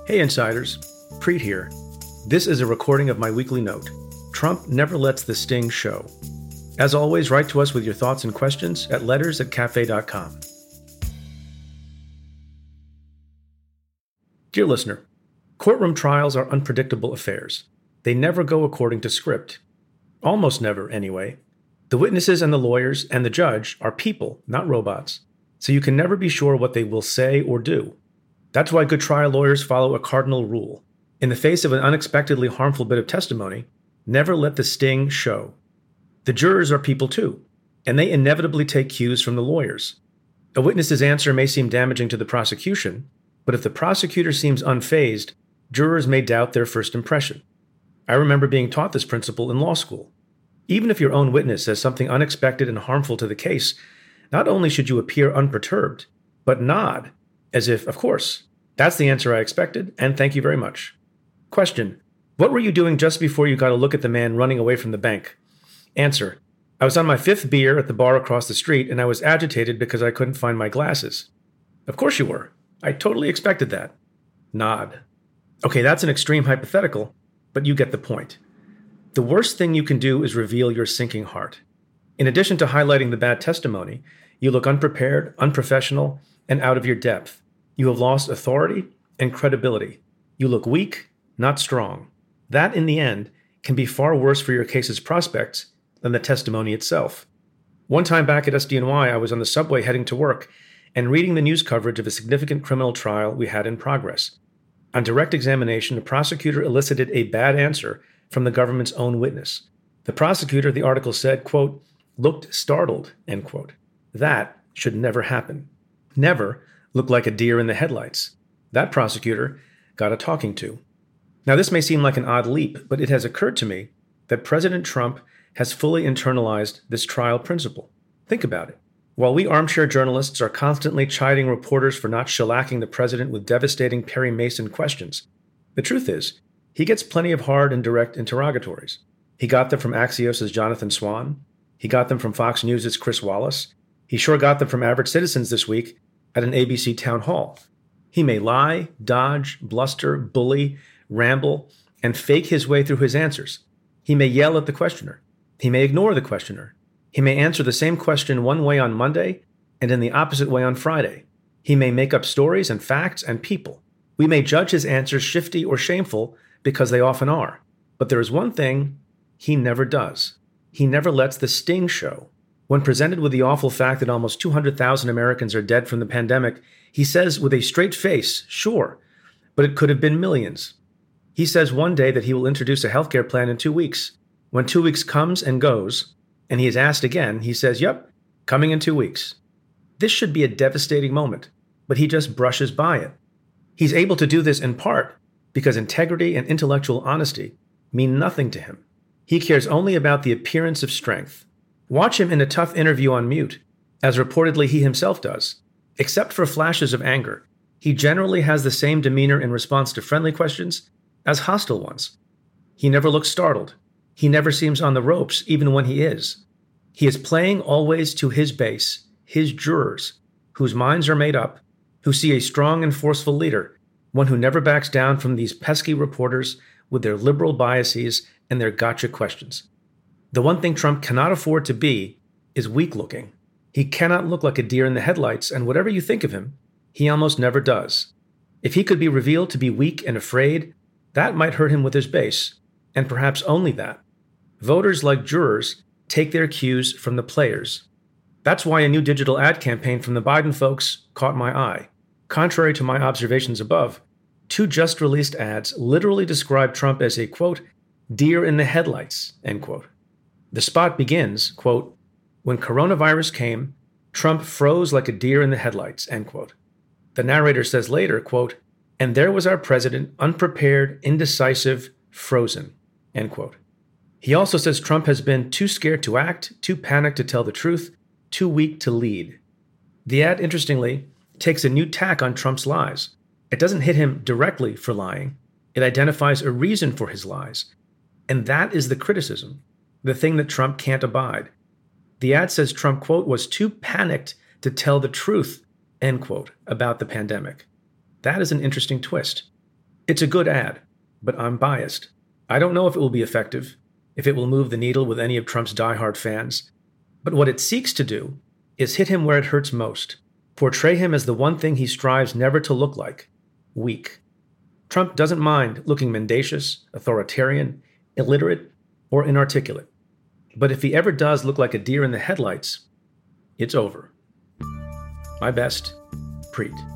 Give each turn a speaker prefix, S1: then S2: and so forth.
S1: Hey Insiders, Preet here. This is a recording of my weekly note. Trump never lets the sting show. As always, write to us with your thoughts and questions at letters@cafe.com. Dear listener, courtroom trials are unpredictable affairs. They never go according to script. Almost never, anyway. The witnesses and the lawyers and the judge are people, not robots, so you can never be sure what they will say or do. That's why good trial lawyers follow a cardinal rule. In the face of an unexpectedly harmful bit of testimony, never let the sting show. The jurors are people too, and they inevitably take cues from the lawyers. A witness's answer may seem damaging to the prosecution, but if the prosecutor seems unfazed, jurors may doubt their first impression. I remember being taught this principle in law school. Even if your own witness says something unexpected and harmful to the case, not only should you appear unperturbed, but nod, as if, of course, that's the answer I expected, and thank you very much. Question: what were you doing just before you got a look at the man running away from the bank? Answer: I was on my 5th beer at the bar across the street, and I was agitated because I couldn't find my glasses. Of course you were. I totally expected that. Nod. Okay, that's an extreme hypothetical, but you get the point. The worst thing you can do is reveal your sinking heart. In addition to highlighting the bad testimony, you look unprepared, unprofessional, and out of your depth. You have lost authority and credibility. You look weak, not strong. That, in the end, can be far worse for your case's prospects than the testimony itself. One time back at SDNY, I was on the subway heading to work and reading the news coverage of a significant criminal trial we had in progress. On direct examination, the prosecutor elicited a bad answer from the government's own witness. The prosecutor, the article said, quote, looked startled, end quote. That should never happen. Never look like a deer in the headlights. That prosecutor got a talking to. Now, this may seem like an odd leap, but it has occurred to me that President Trump has fully internalized this trial principle. Think about it. While we armchair journalists are constantly chiding reporters for not shellacking the president with devastating Perry Mason questions, the truth is, he gets plenty of hard and direct interrogatories. He got them from Axios' Jonathan Swan. He got them from Fox News' Chris Wallace. He sure got them from average citizens this week at an ABC town hall. He may lie, dodge, bluster, bully, ramble, and fake his way through his answers. He may yell at the questioner. He may ignore the questioner. He may answer the same question one way on Monday and in the opposite way on Friday. He may make up stories and facts and people. We may judge his answers shifty or shameful because they often are. But there is one thing he never does. He never lets the sting show. When presented with the awful fact that almost 200,000 Americans are dead from the pandemic, he says with a straight face, sure, but it could have been millions. He says one day that he will introduce a healthcare plan in 2 weeks. When 2 weeks comes and goes, and he is asked again, he says, yep, coming in 2 weeks. This should be a devastating moment, but he just brushes by it. He's able to do this in part because integrity and intellectual honesty mean nothing to him. He cares only about the appearance of strength. Watch him in a tough interview on mute, as reportedly he himself does. Except for flashes of anger, he generally has the same demeanor in response to friendly questions as hostile ones. He never looks startled. He never seems on the ropes, even when he is. He is playing always to his base, his jurors, whose minds are made up, who see a strong and forceful leader, one who never backs down from these pesky reporters with their liberal biases and their gotcha questions. The one thing Trump cannot afford to be is weak-looking. He cannot look like a deer in the headlights, and whatever you think of him, he almost never does. If he could be revealed to be weak and afraid, that might hurt him with his base, and perhaps only that. Voters, like jurors, take their cues from the players. That's why a new digital ad campaign from the Biden folks caught my eye. Contrary to my observations above, 2 just-released ads literally describe Trump as a, quote, deer in the headlights, end quote. The spot begins, quote, when coronavirus came, Trump froze like a deer in the headlights, end quote. The narrator says later, quote, and there was our president, unprepared, indecisive, frozen, end quote. He also says Trump has been too scared to act, too panicked to tell the truth, too weak to lead. The ad, interestingly, takes a new tack on Trump's lies. It doesn't hit him directly for lying. It identifies a reason for his lies. And that is the criticism, the thing that Trump can't abide. The ad says Trump, quote, was too panicked to tell the truth, end quote, about the pandemic. That is an interesting twist. It's a good ad, but I'm biased. I don't know if it will be effective, if it will move the needle with any of Trump's diehard fans, but what it seeks to do is hit him where it hurts most, portray him as the one thing he strives never to look like: weak. Trump doesn't mind looking mendacious, authoritarian, illiterate, or inarticulate. But if he ever does look like a deer in the headlights, it's over. My best, Preet.